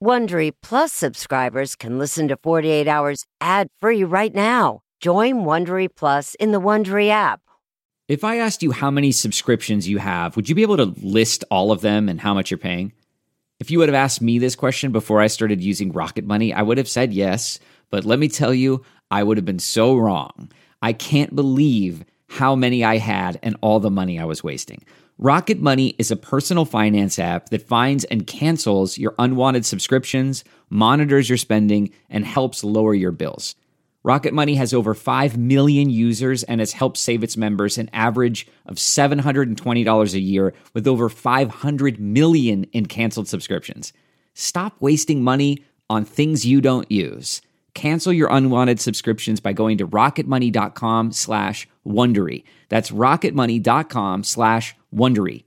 Wondery Plus subscribers can listen to 48 Hours ad-free right now. Join Wondery Plus in the Wondery app. If I asked you how many subscriptions you have, would you be able to list all of them and how much you're paying? If you would have asked me this question before I started using Rocket Money, I would have said yes, but let me tell you, I would have been so wrong. I can't believe how many I had and all the money I was wasting. Rocket Money is a personal finance app that finds and cancels your unwanted subscriptions, monitors your spending, and helps lower your bills. Rocket Money has over 5 million users and has helped save its members an average of $720 a year with over 500 million in canceled subscriptions. Stop wasting money on things you don't use. Cancel your unwanted subscriptions by going to rocketmoney.com/Wondery. That's rocketmoney.com/Wondery.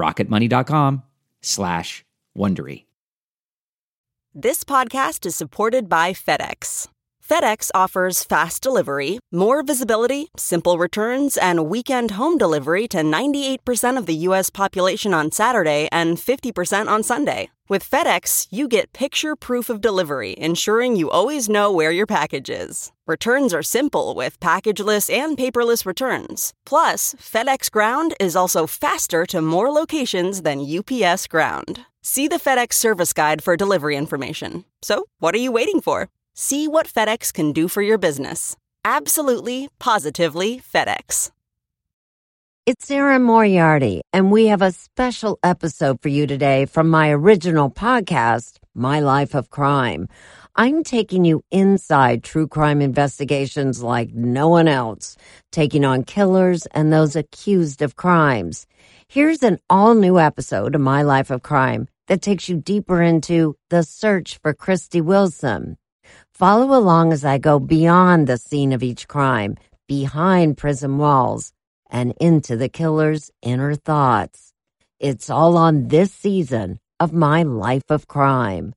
rocketmoney.com/Wondery. This podcast is supported by FedEx. FedEx offers fast delivery, more visibility, simple returns, and weekend home delivery to 98% of the U.S. population on Saturday and 50% on Sunday. With FedEx, you get picture proof of delivery, ensuring you always know where your package is. Returns are simple with packageless and paperless returns. Plus, FedEx Ground is also faster to more locations than UPS Ground. See the FedEx service guide for delivery information. So, what are you waiting for? See what FedEx can do for your business. Absolutely, positively FedEx. It's Erin Moriarty, and we have a special episode for you today from my original podcast, My Life of Crime. I'm taking you inside true crime investigations like no one else, taking on killers and those accused of crimes. Here's an all-new episode of My Life of Crime that takes you deeper into the search for Christy Wilson. Follow along as I go beyond the scene of each crime, behind prison walls, and into the killer's inner thoughts. It's all on this season of My Life of Crime.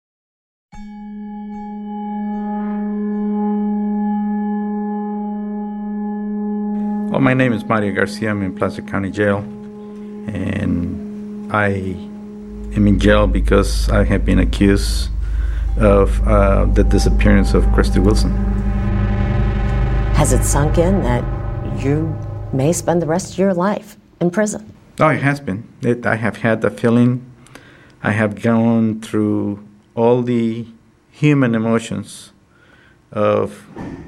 Well, my name is Mario Garcia. I'm in Placer County Jail, and I am in jail because I have been accused of the disappearance of Christy Wilson. Has it sunk in that you may spend the rest of your life in prison? Oh, it has been. I have had the feeling. I have gone through all the human emotions of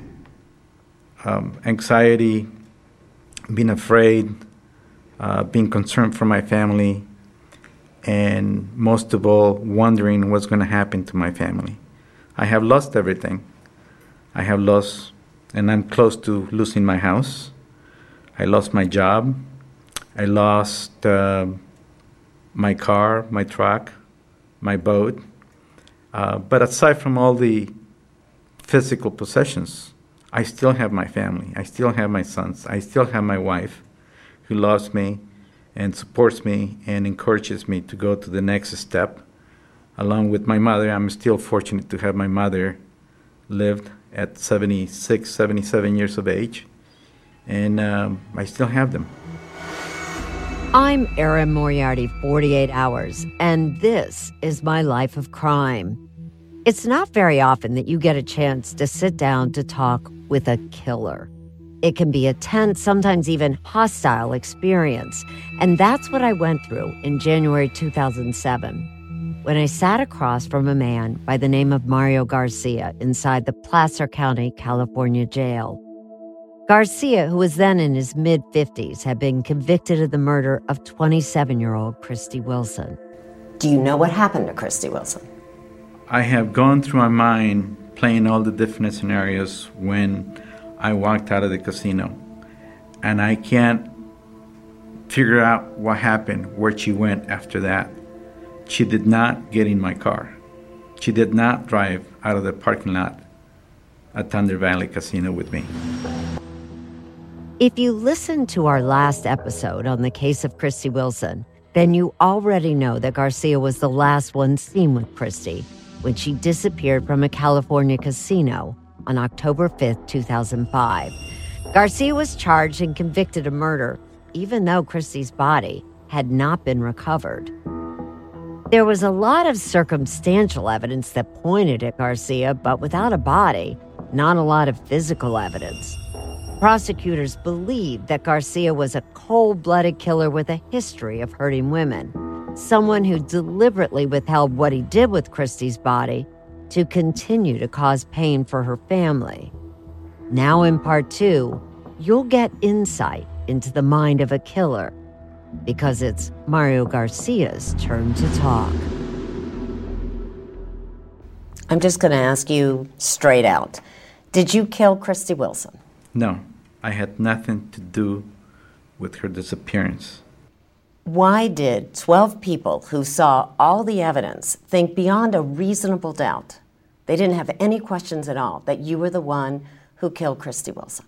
anxiety, being afraid, being concerned for my family, and most of all, wondering what's going to happen to my family. I have lost everything. I have lost, and I'm close to losing my house. I lost my job. I lost my car, my truck, my boat. But aside from all the physical possessions, I still have my family. I still have my sons. I still have my wife who loves me and supports me and encourages me to go to the next step. Along with my mother, I'm still fortunate to have my mother lived at 76, 77 years of age, and I still have them. I'm Erin Moriarty, 48 Hours, and this is My Life of Crime. It's not very often that you get a chance to sit down to talk with a killer. It can be a tense, sometimes even hostile experience. And that's what I went through in January 2007, when I sat across from a man by the name of Mario Garcia inside the Placer County, California jail. Garcia, who was then in his mid-50s, had been convicted of the murder of 27-year-old Christy Wilson. Do you know what happened to Christy Wilson? I have gone through my mind playing all the different scenarios when I walked out of the casino, and I can't figure out what happened, where she went after that. She did not get in my car. She did not drive out of the parking lot at Thunder Valley Casino with me. If you listened to our last episode on the case of Christy Wilson, then you already know that Garcia was the last one seen with Christy when she disappeared from a California casino on October 5th, 2005. Garcia was charged and convicted of murder, even though Christy's body had not been recovered. There was a lot of circumstantial evidence that pointed at Garcia, but without a body, not a lot of physical evidence. Prosecutors believed that Garcia was a cold-blooded killer with a history of hurting women, someone who deliberately withheld what he did with Christy's body to continue to cause pain for her family. Now in part 2, you'll get insight into the mind of a killer, because it's Mario Garcia's turn to talk. I'm just going to ask you straight out. Did you kill Christy Wilson? No, I had nothing to do with her disappearance. Why did 12 people who saw all the evidence think beyond a reasonable doubt, they didn't have any questions at all, that you were the one who killed Christy Wilson?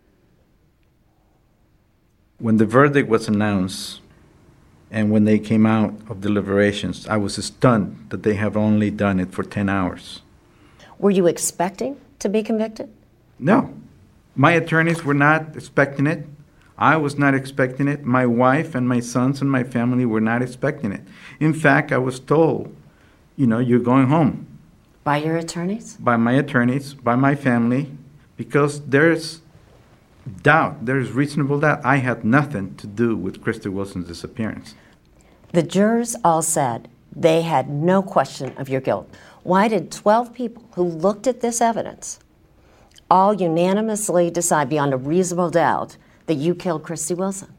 When the verdict was announced and when they came out of deliberations, I was stunned that they have only done it for 10 hours. Were you expecting to be convicted? No. My attorneys were not expecting it. I was not expecting it. My wife and my sons and my family were not expecting it. In fact, I was told, you're going home. By your attorneys? By my attorneys, by my family, because there's doubt, there's reasonable doubt. I had nothing to do with Christy Wilson's disappearance. The jurors all said they had no question of your guilt. Why did 12 people who looked at this evidence all unanimously decide beyond a reasonable doubt that you killed Christy Wilson?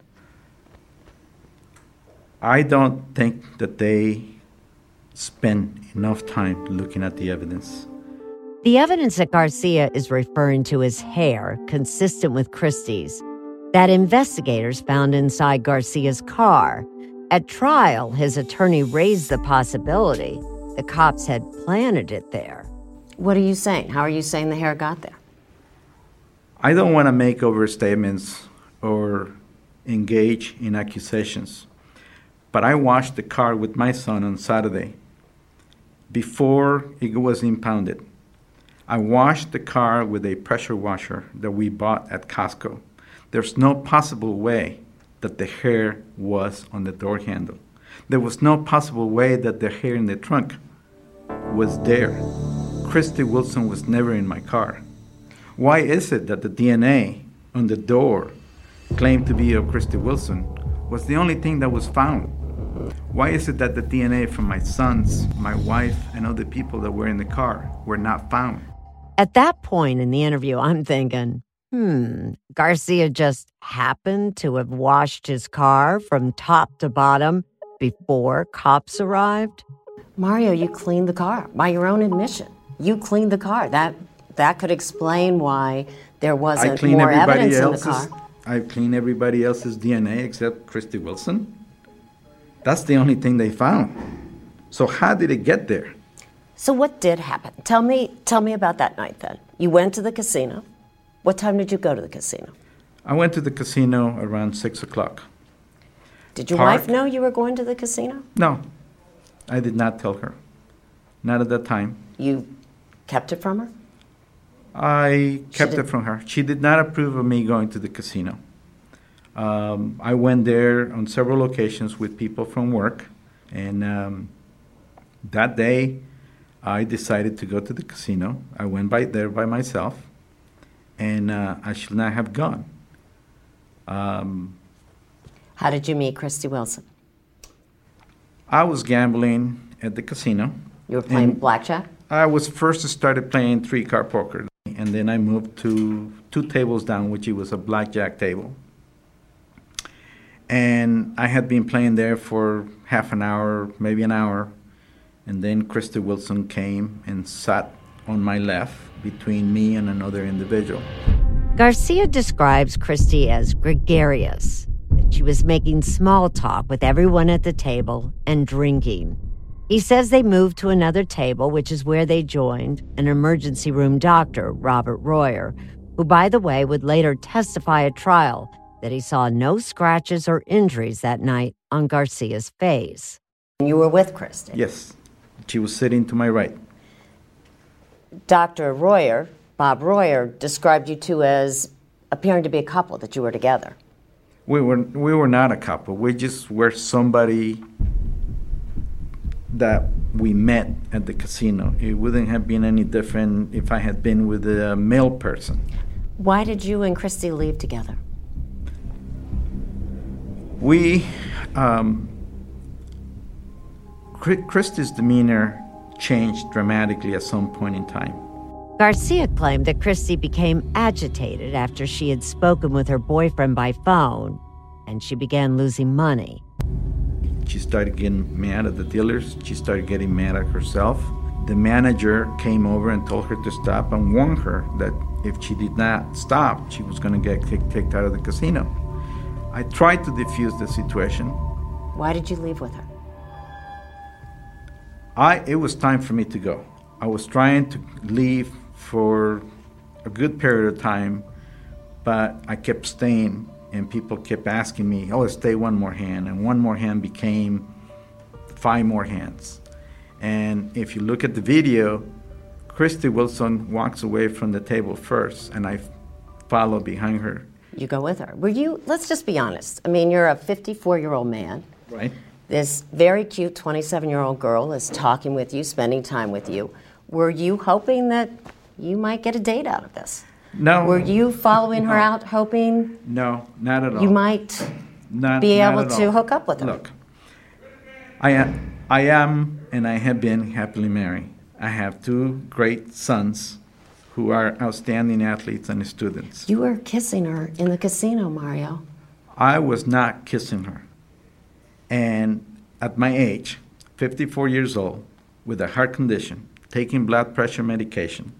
I don't think that they spend enough time looking at the evidence. The evidence that Garcia is referring to is hair consistent with Christy's that investigators found inside Garcia's car. At trial, his attorney raised the possibility the cops had planted it there. What are you saying? How are you saying the hair got there? I don't want to make overstatements or engage in accusations, but I washed the car with my son on Saturday before it was impounded. I washed the car with a pressure washer that we bought at Costco. There's no possible way that the hair was on the door handle. There was no possible way that the hair in the trunk was there. Christy Wilson was never in my car. Why is it that the DNA on the door claimed to be of Christy Wilson was the only thing that was found? Why is it that the DNA from my sons, my wife, and other people that were in the car were not found? At that point in the interview, I'm thinking, Garcia just happened to have washed his car from top to bottom before cops arrived? Mario, you cleaned the car by your own admission. You cleaned the car. That could explain why there wasn't more evidence in the car. I cleaned everybody else's DNA except Christy Wilson. That's the only thing they found. So how did it get there? So what did happen? Tell me about that night then. You went to the casino. What time did you go to the casino? I went to the casino around 6 o'clock. Did your wife know you were going to the casino? No, I did not tell her. Not at that time. You kept it from her? I kept it from her. She did not approve of me going to the casino. I went there on several occasions with people from work, and that day I decided to go to the casino. I went there by myself, and I should not have gone. How did you meet Christy Wilson? I was gambling at the casino. You were playing blackjack? I was first started playing three-card poker, and then I moved to 2 tables down, which was a blackjack table. And I had been playing there for half an hour, maybe an hour, and then Christy Wilson came and sat on my left between me and another individual. Garcia describes Christy as gregarious. She was making small talk with everyone at the table and drinking. He says they moved to another table, which is where they joined an emergency room doctor, Robert Royer, who, by the way, would later testify at trial that he saw no scratches or injuries that night on Garcia's face. You were with Christy? Yes. She was sitting to my right. Dr. Royer, Bob Royer, described you two as appearing to be a couple, that you were together. We were not a couple. We just were somebody that we met at the casino. It wouldn't have been any different if I had been with a male person. Why did you and Christy leave together? Christy's demeanor changed dramatically at some point in time. Garcia claimed that Christy became agitated after she had spoken with her boyfriend by phone, and she began losing money. She started getting mad at the dealers. She started getting mad at herself. The manager came over and told her to stop and warned her that if she did not stop, she was going to get kicked out of the casino. I tried to defuse the situation. Why did you leave with her? It was time for me to go. I was trying to leave for a good period of time, but I kept staying, and people kept asking me, oh, stay one more hand, and one more hand became 5 more hands. And if you look at the video, Christy Wilson walks away from the table first, and I follow behind her. You go with her. Let's just be honest. I mean, you're a 54-year-old man. Right. This very cute 27-year-old girl is talking with you, spending time with you. Were you hoping that you might get a date out of this? No. Were you following her out hoping? No, not at all. You might be able to hook up with her? Look, I am and I have been happily married. I have 2 great sons who are outstanding athletes and students. You were kissing her in the casino, Mario. I was not kissing her. And at my age, 54 years old, with a heart condition, taking blood pressure medication,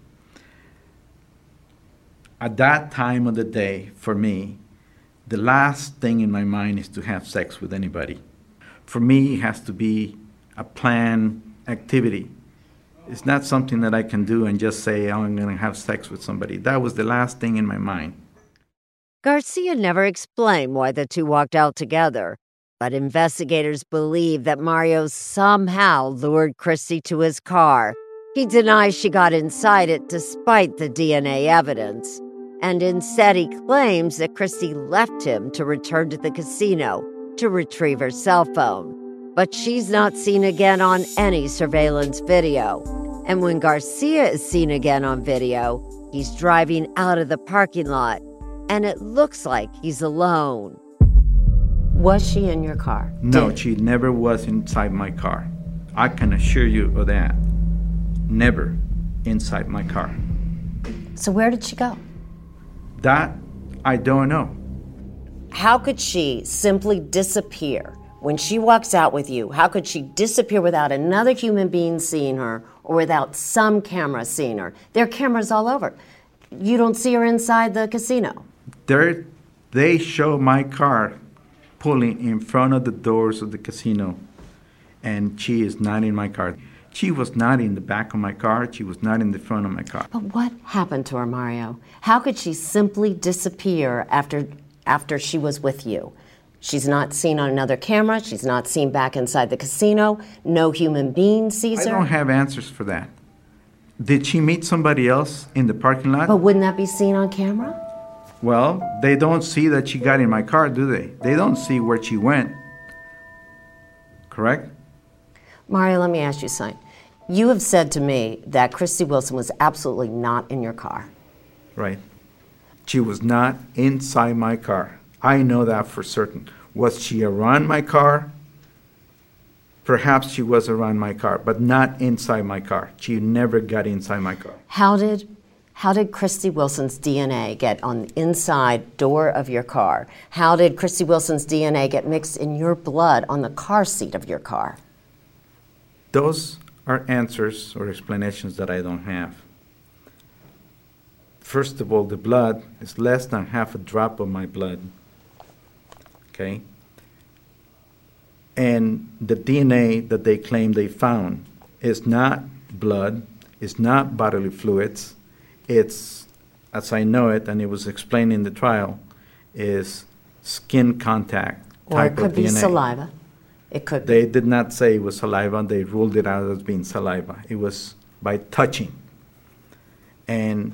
at that time of the day, for me, the last thing in my mind is to have sex with anybody. For me, it has to be a planned activity. It's not something that I can do and just say, oh, I'm going to have sex with somebody. That was the last thing in my mind. Garcia never explained why the two walked out together, but investigators believe that Mario somehow lured Christy to his car. He denies she got inside it despite the DNA evidence, and instead he claims that Christy left him to return to the casino to retrieve her cell phone. But she's not seen again on any surveillance video. And when Garcia is seen again on video, he's driving out of the parking lot, and it looks like he's alone. Was she in your car? No, she never was inside my car. I can assure you of that. Never inside my car. So where did she go? That, I don't know. How could she simply disappear? When she walks out with you, how could she disappear without another human being seeing her or without some camera seeing her? There are cameras all over. You don't see her inside the casino. They show my car pulling in front of the doors of the casino, and she is not in my car. She was not in the back of my car. She was not in the front of my car. But what happened to her, Mario? How could she simply disappear after she was with you? She's not seen on another camera. She's not seen back inside the casino. No human being sees her. I don't have answers for that. Did she meet somebody else in the parking lot? But wouldn't that be seen on camera? Well, they don't see that she got in my car, do they? They don't see where she went. Correct? Mario, let me ask you something. You have said to me that Christy Wilson was absolutely not in your car. Right. She was not inside my car. I know that for certain. Was she around my car? Perhaps she was around my car, but not inside my car. She never got inside my car. How did Christy Wilson's DNA get on the inside door of your car? How did Christy Wilson's DNA get mixed in your blood on the car seat of your car? Those are answers or explanations that I don't have. First of all, the blood is less than half a drop of my blood. Okay? And the DNA that they claim they found is not blood, it's not bodily fluids, it's, as I know it, and it was explained in the trial, is skin contact type of DNA. Or it could be saliva. It could be. They did not say it was saliva. They ruled it out as being saliva. It was by touching. And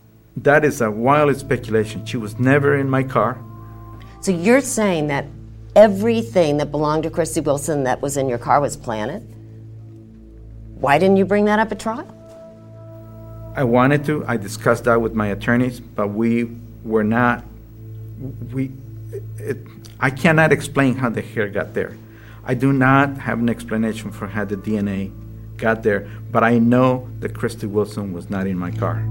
that is a wild speculation. She was never in my car. So you're saying that everything that belonged to Christy Wilson that was in your car was planted. Why didn't you bring that up at trial? I wanted to. I discussed that with my attorneys, but we were not. I cannot explain how the hair got there. I do not have an explanation for how the DNA got there, but I know that Christy Wilson was not in my car.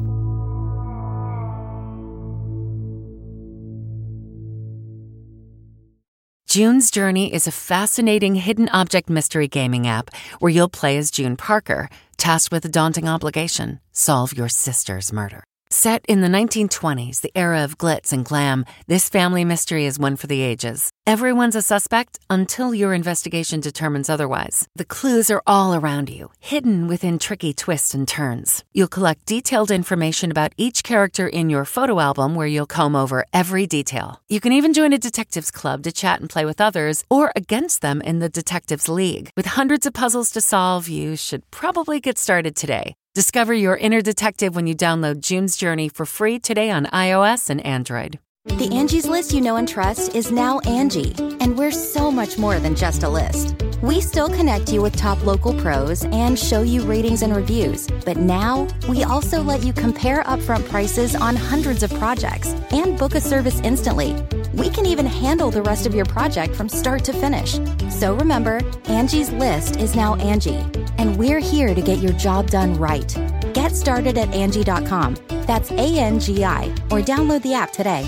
June's Journey is a fascinating hidden object mystery gaming app where you'll play as June Parker, tasked with a daunting obligation: solve your sister's murder. Set in the 1920s, the era of glitz and glam, this family mystery is one for the ages. Everyone's a suspect until your investigation determines otherwise. The clues are all around you, hidden within tricky twists and turns. You'll collect detailed information about each character in your photo album where you'll comb over every detail. You can even join a detectives club to chat and play with others or against them in the Detectives League. With hundreds of puzzles to solve, you should probably get started today. Discover your inner detective when you download June's Journey for free today on iOS and Android. The Angie's List you know and trust is now Angie, and we're so much more than just a list. We still connect you with top local pros and show you ratings and reviews, but now we also let you compare upfront prices on hundreds of projects and book a service instantly. We can even handle the rest of your project from start to finish. So remember, Angie's List is now Angie, and we're here to get your job done right. Get started at Angie.com. That's ANGI, or download the app today.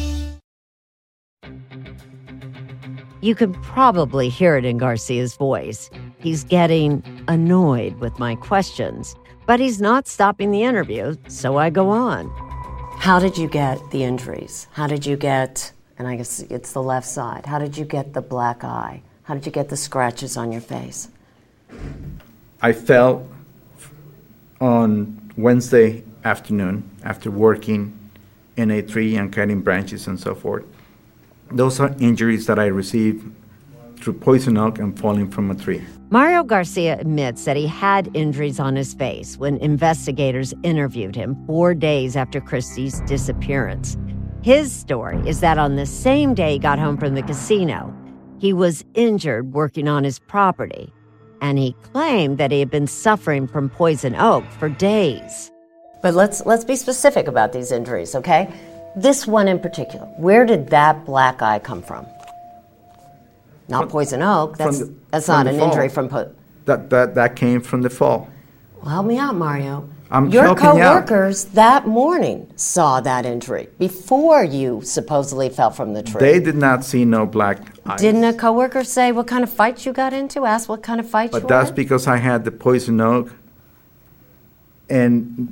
You can probably hear it in Garcia's voice. He's getting annoyed with my questions, but he's not stopping the interview, so I go on. How did you get the injuries? How did you get, and I guess it's the left side, how did you get the black eye? How did you get the scratches on your face? I fell on Wednesday afternoon after working in a tree and cutting branches and so forth. Those are injuries that I received through poison oak and falling from a tree. Mario Garcia admits that he had injuries on his face when investigators interviewed him 4 days after Christy's disappearance. His story is that on the same day he got home from the casino, he was injured working on his property, and he claimed that he had been suffering from poison oak for days. But let's be specific about these injuries, okay? This one in particular, where did that black eye come from? Not poison oak. That's not an injury from That came from the fall. Well, help me out, Mario. I'm Your helping you out. coworkers that morning saw that injury before you supposedly fell from the tree. They did not see no black eyes. Didn't a coworker say what kind of fight you got into? Ask what kind of fight you were But that's in? because I had the poison oak and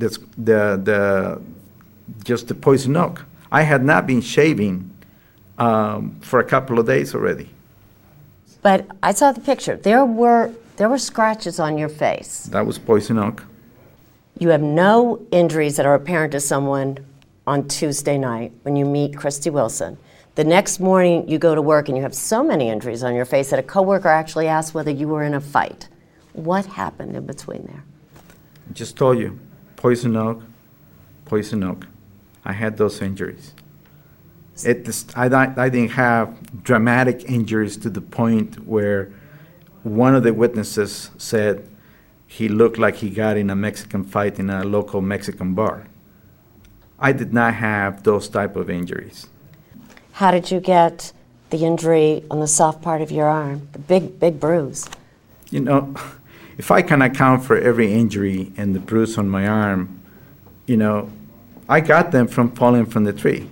just the poison oak. I had not been shaving for a couple of days already. But I saw the picture. There were scratches on your face. That was poison oak. You have no injuries that are apparent to someone on Tuesday night when you meet Christy Wilson. The next morning you go to work and you have so many injuries on your face that a coworker actually asked whether you were in a fight. What happened in between there? I just told you, poison oak, poison oak. I had those injuries. I didn't have dramatic injuries to the point where one of the witnesses said he looked like he got in a Mexican fight in a local Mexican bar. I did not have those type of injuries. How did you get the injury on the soft part of your arm, the big bruise? You know, if I can account for every injury and the bruise on my arm, you know, I got them from falling from the tree.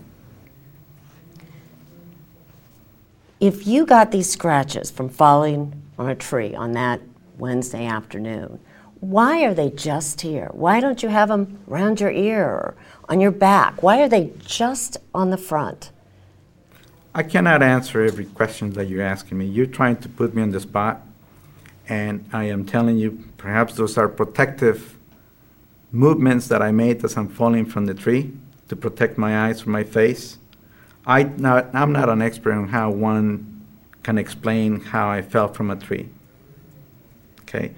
If you got these scratches from falling on a tree on that Wednesday afternoon, why are they just here? Why don't you have them around your ear or on your back? Why are they just on the front? I cannot answer every question that you're asking me. You're trying to put me on the spot, and I am telling you, perhaps those are protective movements that I made as I'm falling from the tree to protect my eyes from my face. I'm not an expert on how one can explain how I fell from a tree. Okay.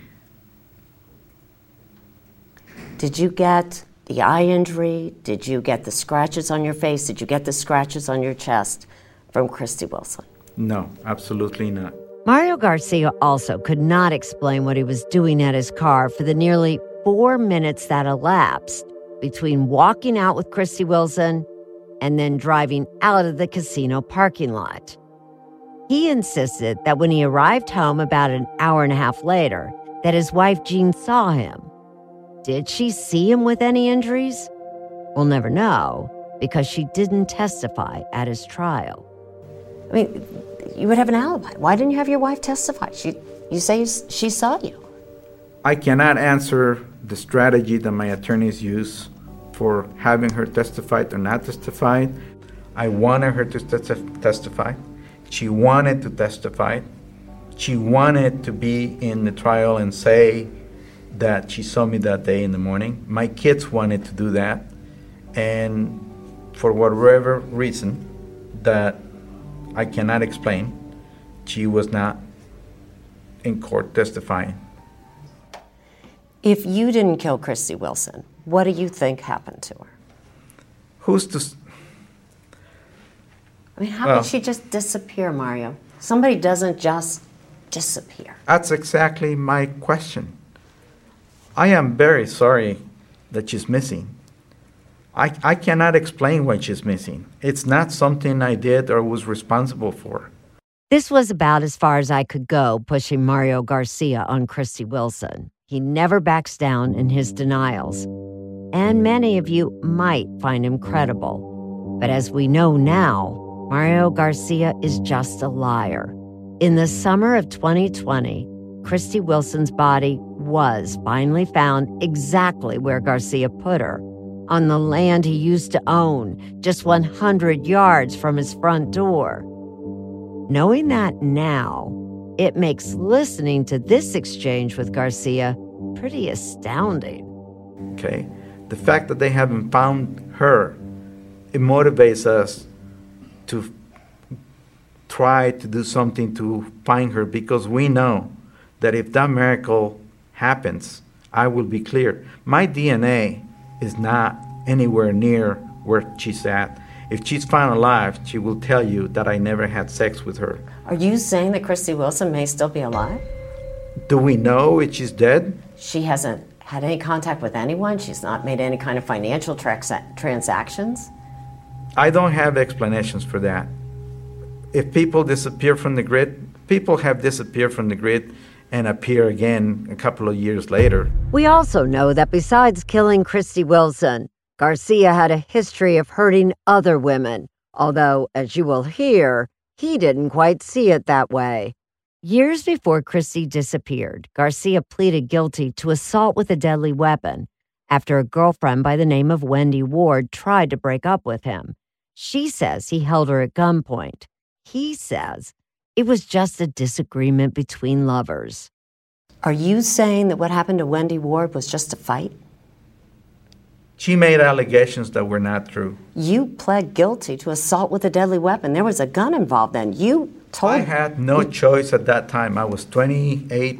Did you get the eye injury? Did you get the scratches on your face? Did you get the scratches on your chest from Christy Wilson? No, absolutely not. Mario Garcia also could not explain what he was doing at his car for the nearly 4 minutes that elapsed between walking out with Christy Wilson and then driving out of the casino parking lot. He insisted that when he arrived home about an hour and a half later, that his wife Jean saw him. Did she see him with any injuries? We'll never know because she didn't testify at his trial. I mean, you would have an alibi. Why didn't you have your wife testify? You say she saw you. I cannot answer the strategy that my attorneys use for having her testified or not testified. I wanted her to testify. She wanted to testify. She wanted to be in the trial and say that she saw me that day in the morning. My kids wanted to do that. And for whatever reason that I cannot explain, she was not in court testifying. If you didn't kill Christy Wilson, what do you think happened to her? Who's to... I mean, how could she just disappear, Mario? Somebody doesn't just disappear. That's exactly my question. I am very sorry that she's missing. I cannot explain why she's missing. It's not something I did or was responsible for. This was about as far as I could go pushing Mario Garcia on Christy Wilson. He never backs down in his denials. And many of you might find him credible. But as we know now, Mario Garcia is just a liar. In the summer of 2020, Christy Wilson's body was finally found exactly where Garcia put her, on the land he used to own, just 100 yards from his front door. Knowing that now, it makes listening to this exchange with Garcia pretty astounding. Okay? The fact that they haven't found her, it motivates us to try to do something to find her, because we know that if that miracle happens, I will be clear. My DNA is not anywhere near where she's at. If she's found alive, she will tell you that I never had sex with her. Are you saying that Christy Wilson may still be alive? Do we know if she's dead? She hasn't had any contact with anyone? She's not made any kind of financial transactions? I don't have explanations for that. If people disappear from the grid, people have disappeared from the grid and appear again a couple of years later. We also know that besides killing Christy Wilson, Garcia had a history of hurting other women, although, as you will hear, he didn't quite see it that way. Years before Christy disappeared, Garcia pleaded guilty to assault with a deadly weapon after a girlfriend by the name of Wendy Ward tried to break up with him. She says he held her at gunpoint. He says it was just a disagreement between lovers. Are you saying that what happened to Wendy Ward was just a fight? She made allegations that were not true. You pled guilty to assault with a deadly weapon. There was a gun involved then. You told... I had no choice at that time. I was 28,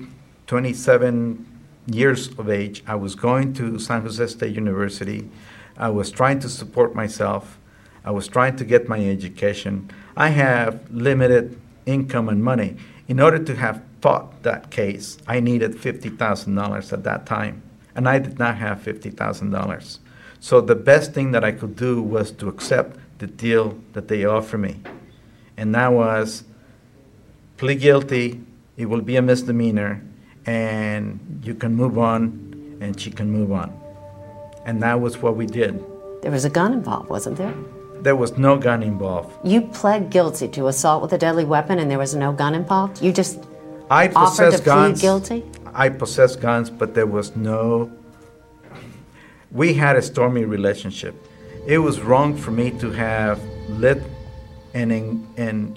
27 years of age. I was going to San Jose State University. I was trying to support myself. I was trying to get my education. I have limited income and money. In order to have fought that case, I needed $50,000 at that time, and I did not have $50,000. So the best thing that I could do was to accept the deal that they offered me, and that was plead guilty, it will be a misdemeanor, and you can move on, and she can move on. And that was what we did. There was a gun involved, wasn't there? There was no gun involved. You pled guilty to assault with a deadly weapon and there was no gun involved? You just offered to plead guilty? I possessed guns, but there was no... We had a stormy relationship. It was wrong for me to have lived and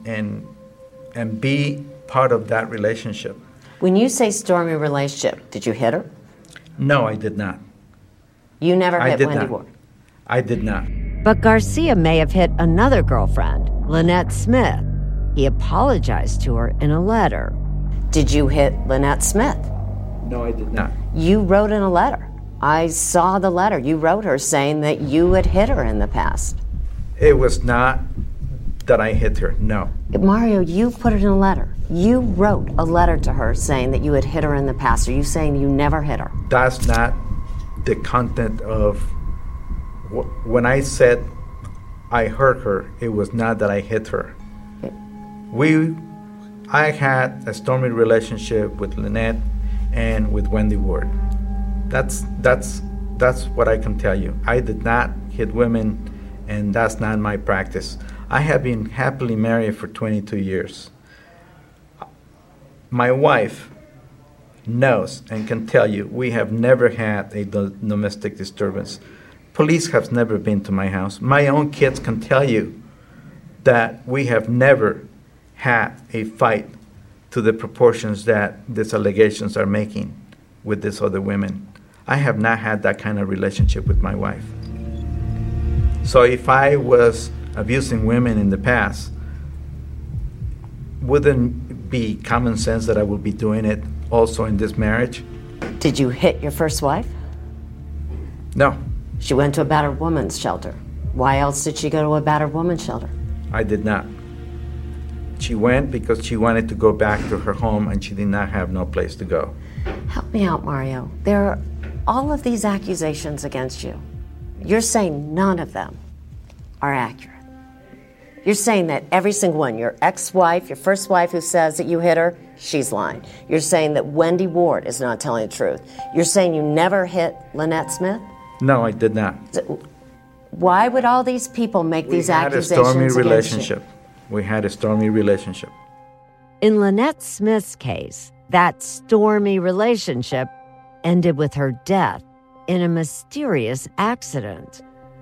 be part of that relationship. When you say stormy relationship, did you hit her? No, I did not. You never hit Wendy Ward? I did not. But Garcia may have hit another girlfriend, Lynette Smith. He apologized to her in a letter. Did you hit Lynette Smith? No, I did not. You wrote in a letter. I saw the letter. You wrote her saying that you had hit her in the past. It was not that I hit her. No. Mario, you put it in a letter. You wrote a letter to her saying that you had hit her in the past. Are you saying you never hit her? That's not the content of... When I said I hurt her, it was not that I hit her. I had a stormy relationship with Lynette and with Wendy Ward. That's what I can tell you. I did not hit women, and that's not my practice. I have been happily married for 22 years. My wife knows and can tell you we have never had a domestic disturbance. Police have never been to my house. My own kids can tell you that we have never had a fight to the proportions that these allegations are making with these other women. I have not had that kind of relationship with my wife. So if I was abusing women in the past, wouldn't be common sense that I would be doing it also in this marriage? Did you hit your first wife? No. She went to a battered woman's shelter. Why else did she go to a battered woman's shelter? I did not. She went because she wanted to go back to her home and she did not have no place to go. Help me out, Mario. There are all of these accusations against you. You're saying none of them are accurate. You're saying that every single one, your ex-wife, your first wife who says that you hit her, she's lying. You're saying that Wendy Ward is not telling the truth. You're saying you never hit Lynette Smith? No, I did not. Why would all these people make these accusations against you? We had a stormy relationship. In Lynette Smith's case, that stormy relationship ended with her death in a mysterious accident.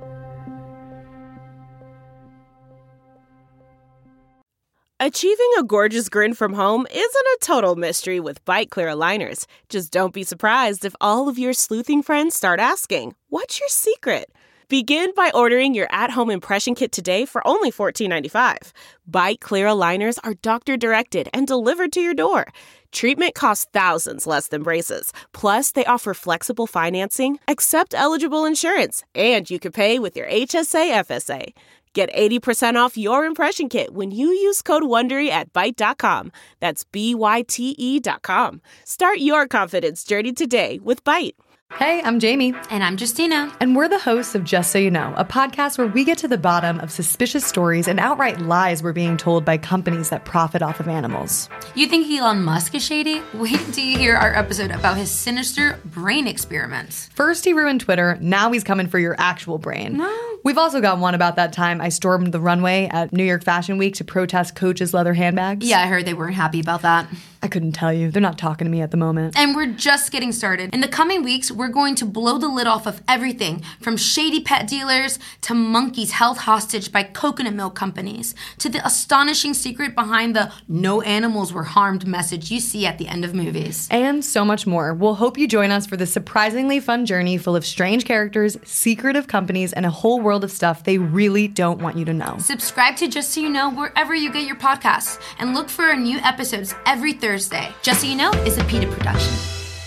Achieving a gorgeous grin from home isn't a total mystery with Byte Clear aligners. Just don't be surprised if all of your sleuthing friends start asking, "What's your secret?" Begin by ordering your at-home impression kit today for only $14.95. Byte Clear aligners are doctor-directed and delivered to your door. Treatment costs thousands less than braces. Plus, they offer flexible financing, accept eligible insurance, and you can pay with your HSA FSA. Get 80% off your impression kit when you use code WONDERY at Byte.com. That's BYTE.com. Start your confidence journey today with Byte. Hey, I'm Jamie. And I'm Justina. And we're the hosts of Just So You Know, a podcast where we get to the bottom of suspicious stories and outright lies we're being told by companies that profit off of animals. You think Elon Musk is shady? Wait till you hear our episode about his sinister brain experiments. First he ruined Twitter, now he's coming for your actual brain. No. We've also got one about that time I stormed the runway at New York Fashion Week to protest Coach's leather handbags. Yeah, I heard they weren't happy about that. I couldn't tell you. They're not talking to me at the moment. And we're just getting started. In the coming weeks, we're going to blow the lid off of everything from shady pet dealers to monkeys held hostage by coconut milk companies to the astonishing secret behind the "no animals were harmed" message you see at the end of movies. And so much more. We'll hope you join us for this surprisingly fun journey full of strange characters, secretive companies, and a whole world of stuff they really don't want you to know. Subscribe to Just So You Know wherever you get your podcasts and look for our new episodes every Thursday. Just So You Know is a PETA production.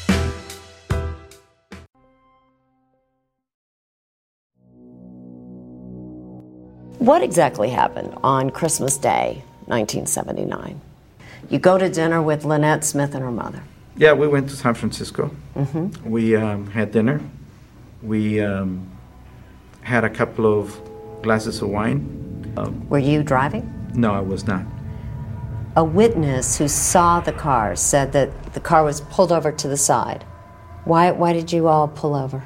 What exactly happened on Christmas Day, 1979? You go to dinner with Lynette Smith and her mother. Yeah, we went to San Francisco. Mm-hmm. We had dinner. We had a couple of glasses of wine. Were you driving? No, I was not. A witness who saw the car said that the car was pulled over to the side. Why did you all pull over?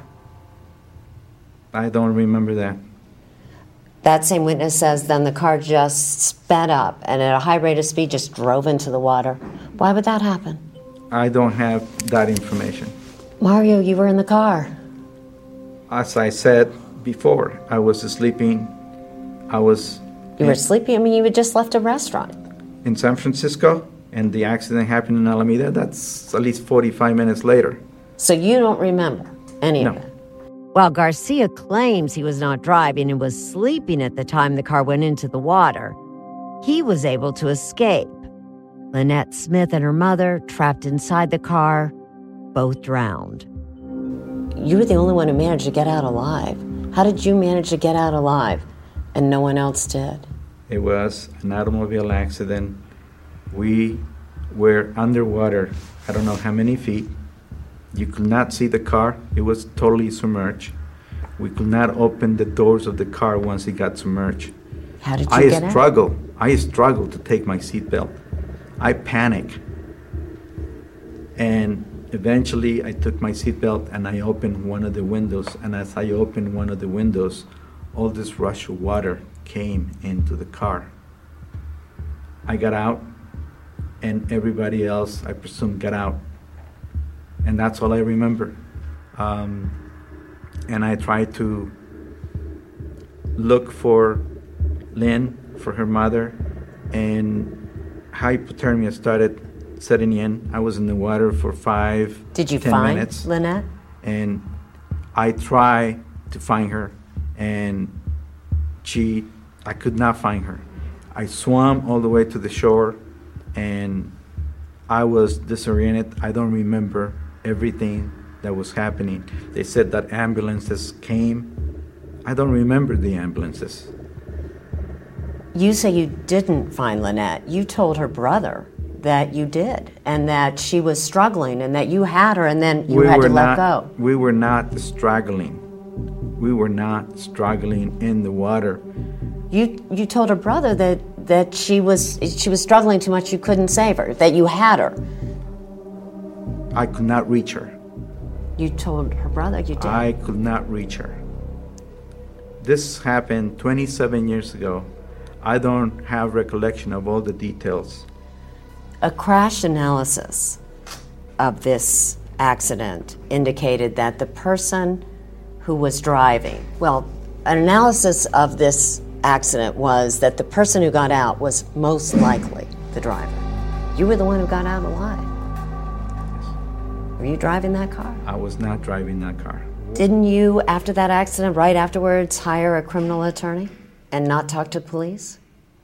I don't remember that. That same witness says then the car just sped up and at a high rate of speed just drove into the water. Why would that happen? I don't have that information. Mario, you were in the car. As I said before, I was sleeping. You were sleeping? I mean, you had just left a restaurant. In San Francisco, and the accident happened in Alameda. That's at least 45 minutes later. So you don't remember any of it? While Garcia claims he was not driving and was sleeping at the time the car went into the water, he was able to escape. Lynette Smith and her mother, trapped inside the car, both drowned. You were the only one who managed to get out alive. How did you manage to get out alive and no one else did? It was an automobile accident. We were underwater, I don't know how many feet. You could not see the car. It was totally submerged. We could not open the doors of the car once it got submerged. How did you get out? I struggled to take my seatbelt. I panicked. And eventually I took my seatbelt and I opened one of the windows. And as I opened one of the windows, all this rush of water came into the car. I got out, and everybody else, I presume, got out. And that's all I remember. And I tried to look for Lynn, for her mother, and hypothermia started setting in. I was in the water for 5 minutes. Did you find Lynette? And I tried to find her, and I could not find her. I swam all the way to the shore, and I was disoriented. I don't remember everything that was happening. They said that ambulances came. I don't remember the ambulances. You say you didn't find Lynette. You told her brother that you did, and that she was struggling, and that you had her, and then you had to let go. We were not struggling. We were not struggling in the water. You told her brother that she was struggling too much, you couldn't save her, that you had her. I could not reach her. You told her brother you did? I could not reach her. This happened 27 years ago. I don't have recollection of all the details. A crash analysis of this accident indicated that the person who was driving, well, an analysis of this accident was that the person who got out was most likely the driver. You were the one who got out alive. Were you driving that car? I was not driving that car. Didn't you, after that accident, right afterwards, hire a criminal attorney and not talk to police?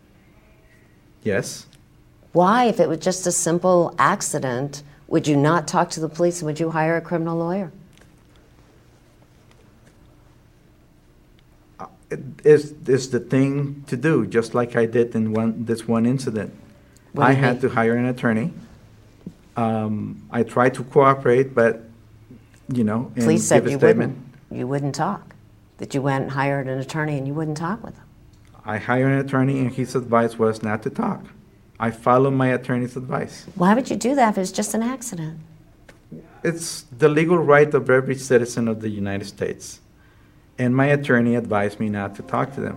Yes. Why, if it was just a simple accident, would you not talk to the police and would you hire a criminal lawyer? It's the thing to do, just like I did in this one incident. I had to hire an attorney. I tried to cooperate, but, and police said give a statement. You wouldn't talk, that you went and hired an attorney and you wouldn't talk with him. I hired an attorney, and his advice was not to talk. I followed my attorney's advice. Why would you do that if it's just an accident? It's the legal right of every citizen of the United States. And my attorney advised me not to talk to them.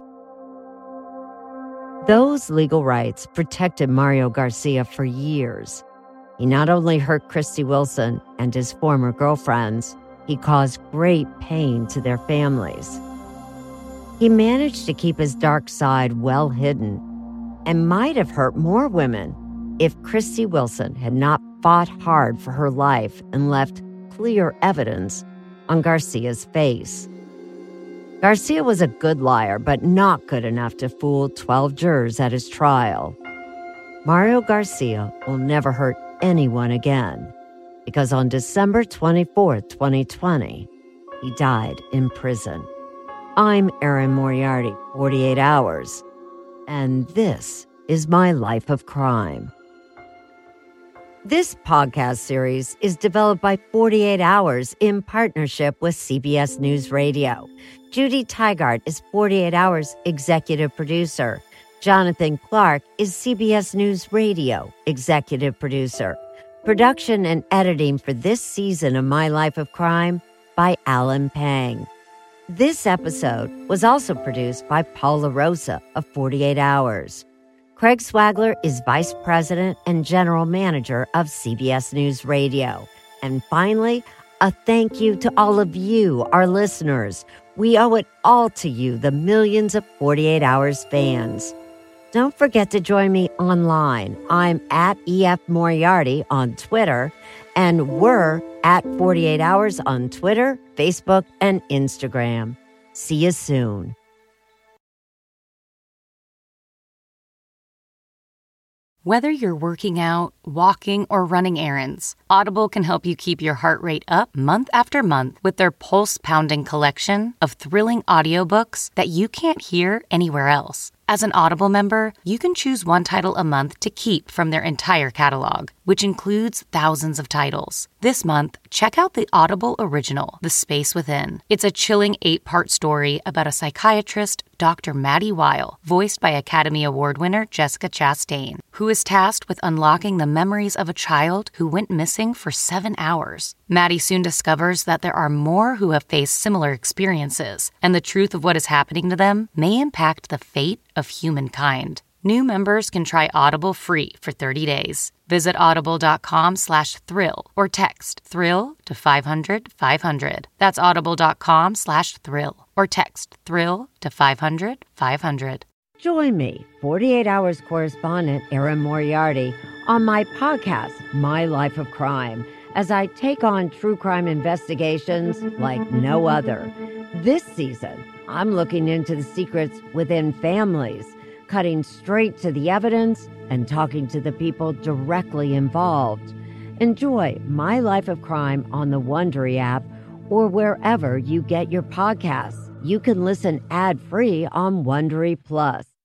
Those legal rights protected Mario Garcia for years. He not only hurt Christy Wilson and his former girlfriends, he caused great pain to their families. He managed to keep his dark side well hidden and might have hurt more women if Christy Wilson had not fought hard for her life and left clear evidence on Garcia's face. Garcia was a good liar, but not good enough to fool 12 jurors at his trial. Mario Garcia will never hurt anyone again, because on December 24th, 2020, he died in prison. I'm Erin Moriarty, 48 Hours, and this is my life of crime. This podcast series is developed by 48 Hours in partnership with CBS News Radio. Judy Tygart is 48 Hours executive producer. Jonathan Clark is CBS News Radio executive producer. Production and editing for this season of My Life of Crime by Alan Pang. This episode was also produced by Paula Rosa of 48 Hours. Craig Swagler is Vice President and General Manager of CBS News Radio. And finally, a thank you to all of you, our listeners. We owe it all to you, the millions of 48 Hours fans. Don't forget to join me online. I'm at EF Moriarty on Twitter, and we're at 48 Hours on Twitter, Facebook, and Instagram. See you soon. Whether you're working out, walking, or running errands, Audible can help you keep your heart rate up month after month with their pulse-pounding collection of thrilling audiobooks that you can't hear anywhere else. As an Audible member, you can choose one title a month to keep from their entire catalog, which includes thousands of titles. This month, check out the Audible original, The Space Within. It's a chilling 8-part story about a psychiatrist, Dr. Maddie Weil, voiced by Academy Award winner Jessica Chastain, who is tasked with unlocking the memories of a child who went missing for 7 hours. Maddie soon discovers that there are more who have faced similar experiences, and the truth of what is happening to them may impact the fate of humankind. New members can try Audible free for 30 days. Visit audible.com/thrill or text thrill to 500-500. That's audible.com/thrill or text thrill to 500-500. Join me, 48 Hours correspondent Erin Moriarty, on my podcast, My Life of Crime, as I take on true crime investigations like no other. This season, I'm looking into the secrets within families, cutting straight to the evidence and talking to the people directly involved. Enjoy My Life of Crime on the Wondery app or wherever you get your podcasts. You can listen ad-free on Wondery Plus.